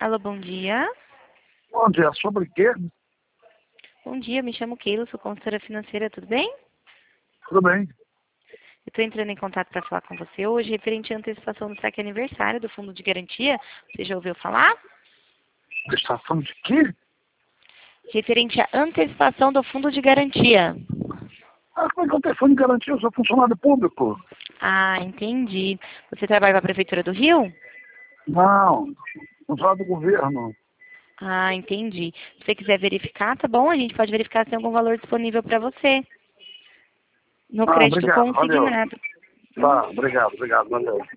Alô, bom dia. Bom dia, sobre o quê? Bom dia, me chamo Keila, sou consultora financeira, tudo bem? Tudo bem. Eu estou entrando em contato para falar com você hoje referente à antecipação do saque aniversário do Fundo de Garantia. Você já ouviu falar? Prestação de quê? Referente à antecipação do Fundo de Garantia. Como é que eu tenho fundo de garantia? Eu sou funcionário público. Ah, entendi. Você trabalha para a Prefeitura do Rio? Não, funcionário do governo. Ah, entendi. Se você quiser verificar, tá bom? A gente pode verificar se tem algum valor disponível para você. No crédito Obrigado, valeu. consignado. Tá, obrigado, valeu.